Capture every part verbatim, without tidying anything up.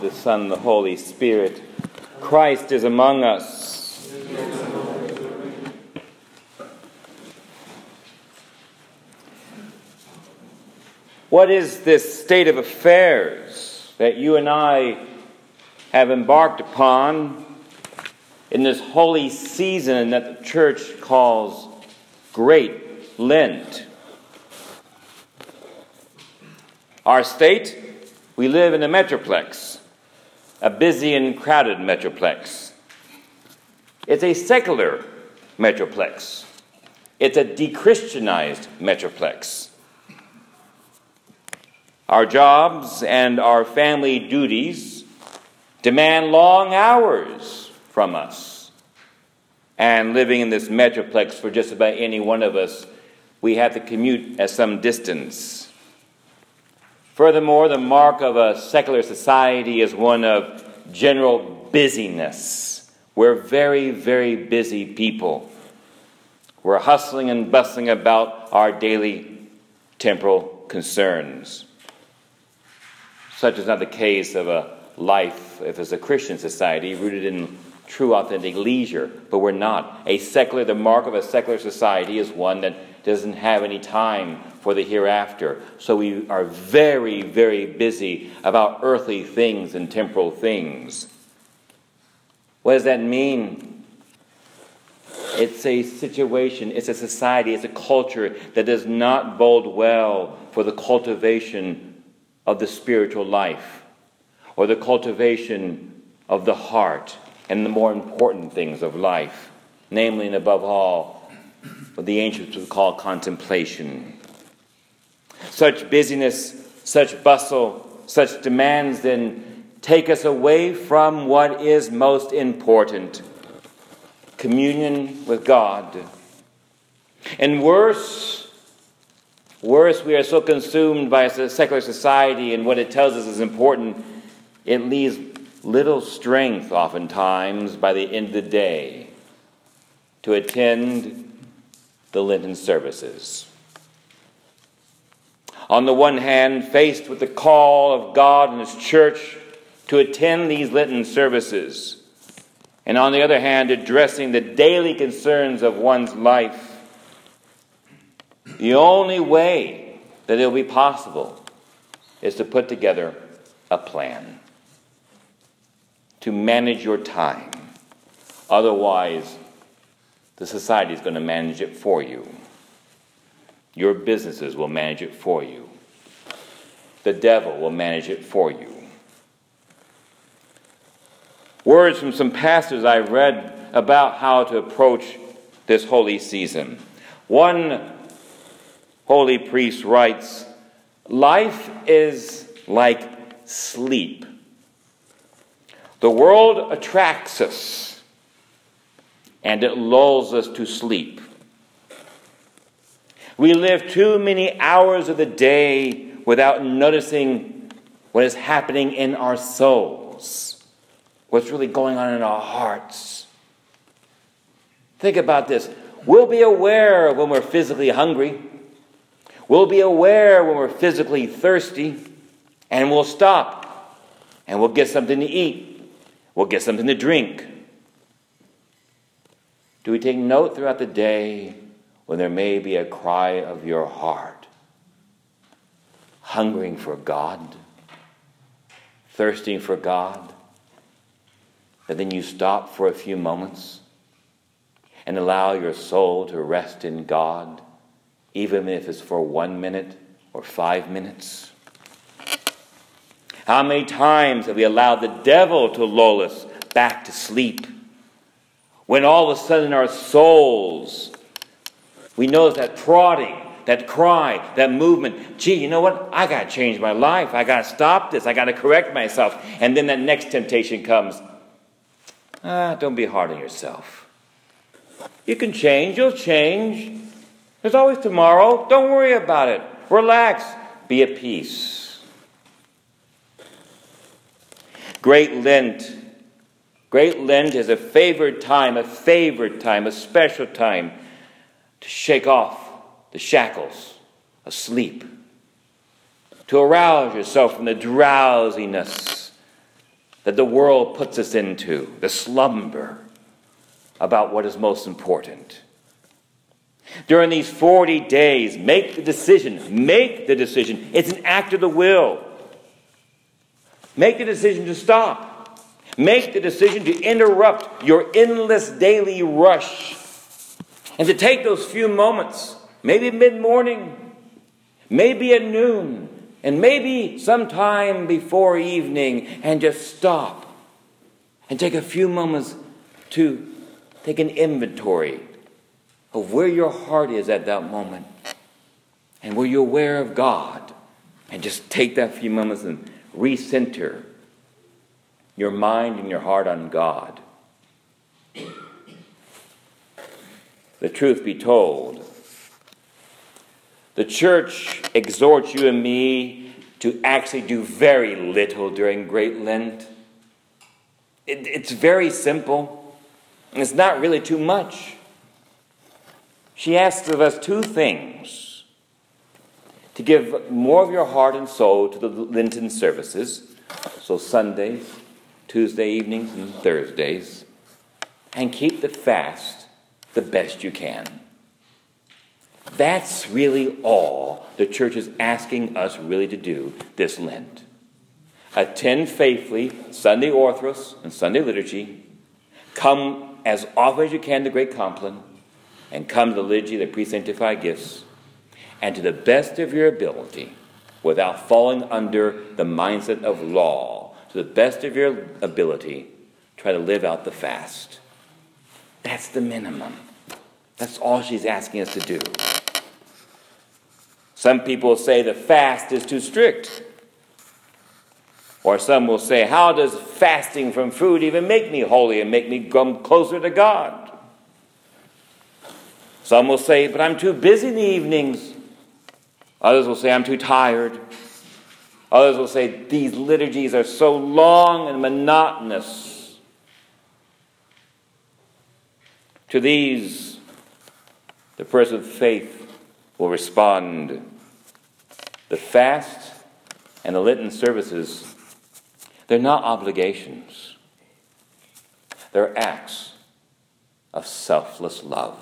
The Son, the Holy Spirit. Christ is among us. What is this state of affairs that you and I have embarked upon in this holy season that the church calls Great Lent? Our state, we live in a metroplex. A busy and crowded metroplex. It's a secular metroplex. It's a de-Christianized metroplex. Our jobs and our family duties demand long hours from us. And living in this metroplex, for just about any one of us, we have to commute at some distance. Furthermore, the mark of a secular society is one of general busyness. We're very, very busy people. We're hustling and bustling about our daily temporal concerns. Such is not the case of a life, if it's a Christian society, rooted in true, authentic leisure. But we're not. A secular, the mark of a secular society is one that doesn't have any time for the hereafter. So we are very, very busy about earthly things and temporal things. What does that mean? It's a situation, it's a society, it's a culture that does not bode well for the cultivation of the spiritual life or the cultivation of the heart and the more important things of life, namely and above all, what the ancients would call contemplation. Such busyness, such bustle, such demands then take us away from what is most important, communion with God. And worse, worse, we are so consumed by a secular society and what it tells us is important, it leaves little strength oftentimes by the end of the day to attend the Lenten services. On the one hand, faced with the call of God and His church to attend these Lenten services, and on the other hand, addressing the daily concerns of one's life, the only way that it will be possible is to put together a plan to manage your time. Otherwise, the society is going to manage it for you. Your businesses will manage it for you. The devil will manage it for you. Words from some pastors I've read about how to approach this holy season. One holy priest writes, "Life is like sleep. The world attracts us, and it lulls us to sleep. We live too many hours of the day without noticing what is happening in our souls, what's really going on in our hearts. Think about this. We'll be aware when we're physically hungry. We'll be aware when we're physically thirsty, and we'll stop, and we'll get something to eat. We'll get something to drink. Do we take note throughout the day when there may be a cry of your heart, hungering for God, thirsting for God, and then you stop for a few moments and allow your soul to rest in God, even if it's for one minute or five minutes? How many times have we allowed the devil to lull us back to sleep, when all of a sudden our souls, we notice that prodding, that cry, that movement. Gee, you know what? I got to change my life. I got to stop this. I got to correct myself. And then that next temptation comes. Ah, don't be hard on yourself. You can change. You'll change. There's always tomorrow. Don't worry about it. Relax. Be at peace. Great Lent. Great Lent is a favored time, a favored time, a special time to shake off the shackles of sleep, to arouse yourself from the drowsiness that the world puts us into, the slumber about what is most important. During these forty days, make the decision. Make the decision. It's an act of the will. Make the decision to stop. Make the decision to interrupt your endless daily rush and to take those few moments, maybe mid-morning, maybe at noon, and maybe sometime before evening, and just stop and take a few moments to take an inventory of where your heart is at that moment and where you're aware of God, and just take that few moments and recenter your mind and your heart on God. The truth be told, the church exhorts you and me to actually do very little during Great Lent. It, it's very simple, and it's not really too much. She asks of us two things: to give more of your heart and soul to the Lenten services, so Sundays, Tuesday evenings, and Thursdays, and keep the fast the best you can. That's really all the church is asking us really to do this Lent. Attend faithfully Sunday Orthros and Sunday liturgy. Come as often as you can to Great Compline, and come to the liturgy, the pre-sanctified gifts, and to the best of your ability, without falling under the mindset of law, to the best of your ability, try to live out the fast. That's the minimum. That's all she's asking us to do. Some people say the fast is too strict. Or some will say, how does fasting from food even make me holy and make me come closer to God? Some will say, but I'm too busy in the evenings. Others will say, I'm too tired. Others will say, these liturgies are so long and monotonous. To these, the person of faith will respond, the fast and the Lenten services, they're not obligations. They're acts of selfless love.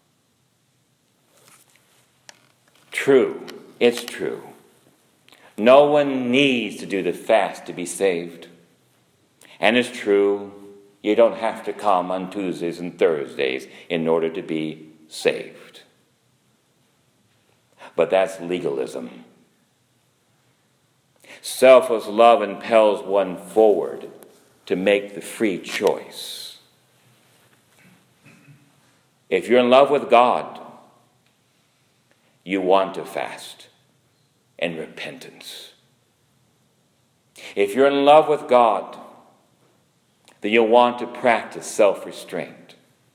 True, it's true. No one needs to do the fast to be saved. And it's true, you don't have to come on Tuesdays and Thursdays in order to be saved. But that's legalism. Selfless love impels one forward to make the free choice. If you're in love with God, you want to fast in repentance. If you're in love with God, then you'll want to practice self-restraint.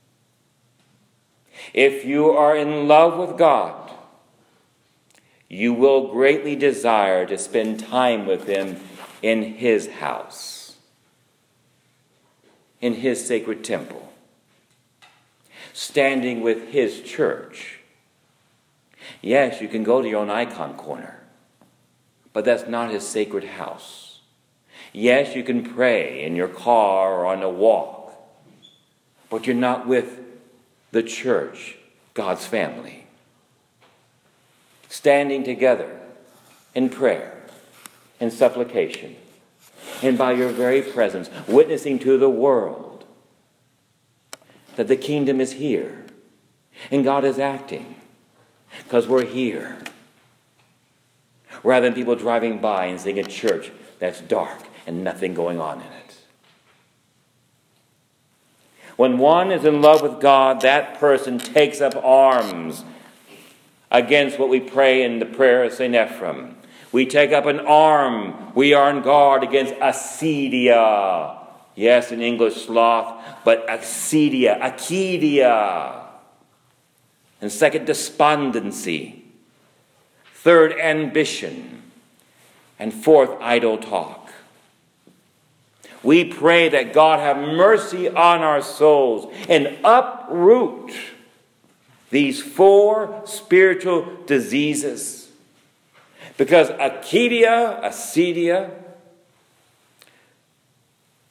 If you are in love with God, you will greatly desire to spend time with him in his house, in his sacred temple, standing with his church. Yes, you can go to your own icon corner, but that's not his sacred house. Yes, you can pray in your car or on a walk, but you're not with the church, God's family. Standing together in prayer, in supplication, and by your very presence, witnessing to the world that the kingdom is here and God is acting because we're here. Rather than people driving by and seeing a church that's dark and nothing going on in it. When one is in love with God, that person takes up arms against what we pray in the prayer of Saint Ephrem. We take up an arm. We are on guard against acedia. Yes, in English, sloth, but acedia, acedia. And second, despondency. Third, ambition. And fourth, idle talk. We pray that God have mercy on our souls and uproot these four spiritual diseases. Because acedia, acedia,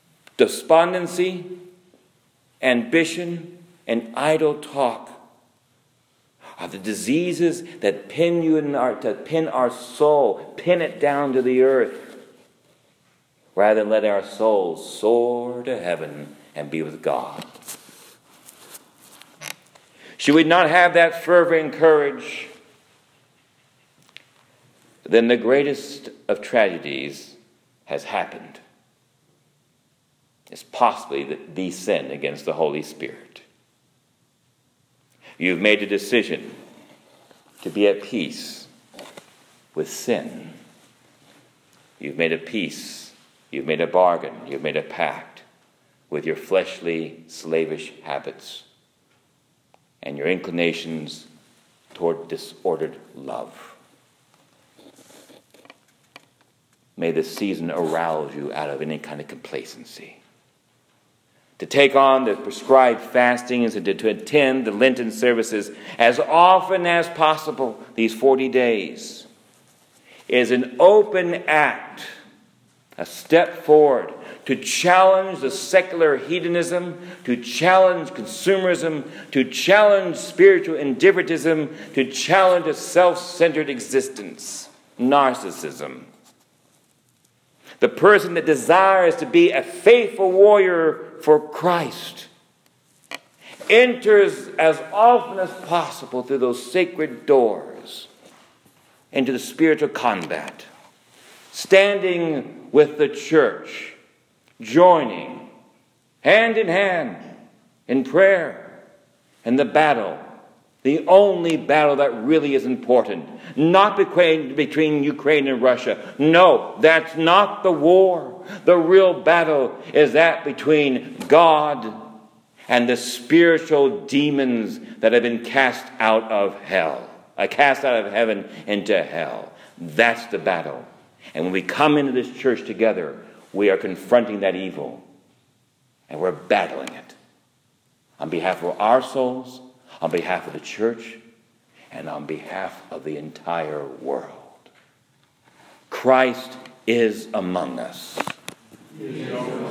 despondency, ambition, and idle talk are the diseases that pin you in our, to pin our soul, pin it down to the earth, rather than let our souls soar to heaven and be with God. Should we not have that fervor and courage, then the greatest of tragedies has happened. It's possibly the, the sin against the Holy Spirit. You've made a decision to be at peace with sin. You've made a peace, you've made a bargain, you've made a pact with your fleshly, slavish habits and your inclinations toward disordered love. May this season arouse you out of any kind of complacency, to take on the prescribed fastings and to, to attend the Lenten services as often as possible these forty days is an open act, a step forward to challenge the secular hedonism, to challenge consumerism, to challenge spiritual indifferentism, to challenge a self-centered existence, narcissism. The person that desires to be a faithful warrior for Christ enters as often as possible through those sacred doors into the spiritual combat, standing with the church, joining hand in hand in prayer in the battle, the only battle that really is important, not between, between Ukraine and Russia. No, that's not the war. The real battle is that between God and the spiritual demons that have been cast out of hell, uh, cast out of heaven into hell. That's the battle. And when we come into this church together, we are confronting that evil, and we're battling it on behalf of our souls, on behalf of the church, and on behalf of the entire world. Christ is among us.